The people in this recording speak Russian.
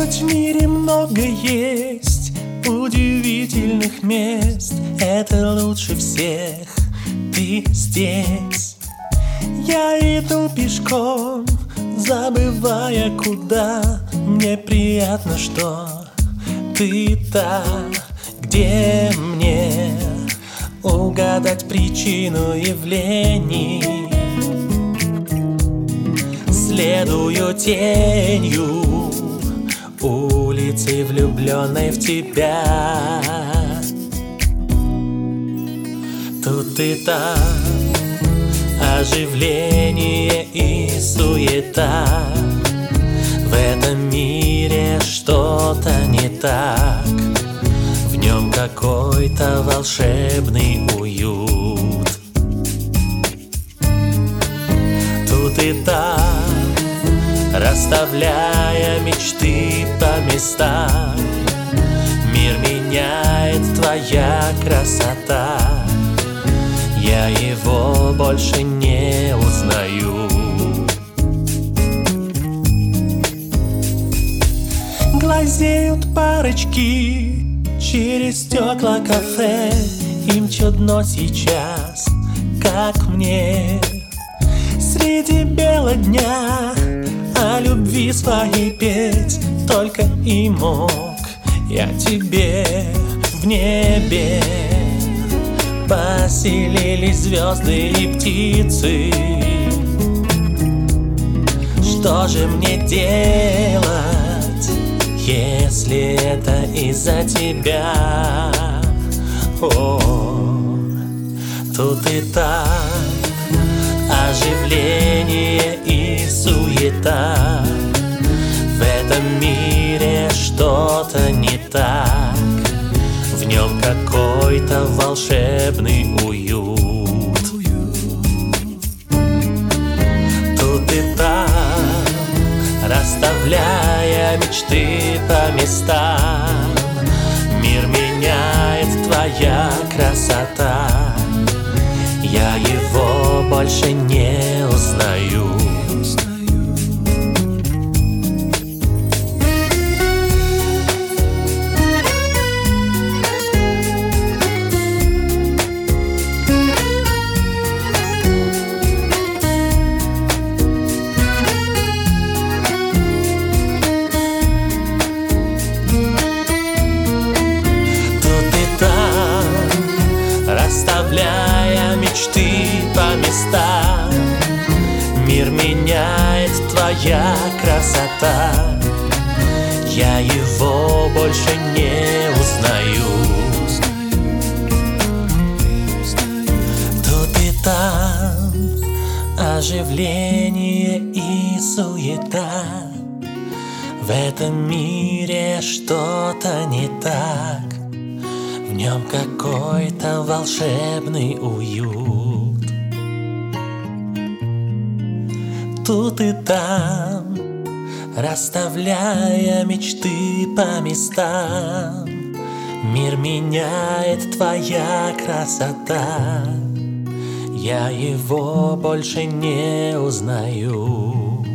Хоть в мире много есть удивительных мест, это лучше всех ты здесь. Я иду пешком, забывая куда. Мне приятно, что ты там, где мне угадать причину явлений. Следую тенью улицы, влюбленной в тебя. Тут и там оживление и суета. В этом мире что-то не так. В нем какой-то волшебный уют. Тут и там, расставляя мечты по местам, мир меняет твоя красота. Я его больше не узнаю. Глазеют парочки через стекла кафе. Им чудно сейчас, как мне, среди бела дня о любви своей петь. Только и мог я тебе в небе. Поселились звезды и птицы. Что же мне делать, если это из-за тебя? О, тут и там оживление и суета. В этом мире что-то не так. В нем какой-то волшебный уют. Тут и там, расставляя мечты по местам, мир меняет твоя красота. Я его больше не узнаю. Расставляя мечты по местам, мир меняет твоя красота. Я его больше не узнаю. Тут и там оживление и суета. В этом мире что-то не так. В нем какой-то волшебный уют. Тут и там, расставляя мечты по местам, мир меняет твоя красота. Я его больше не узнаю.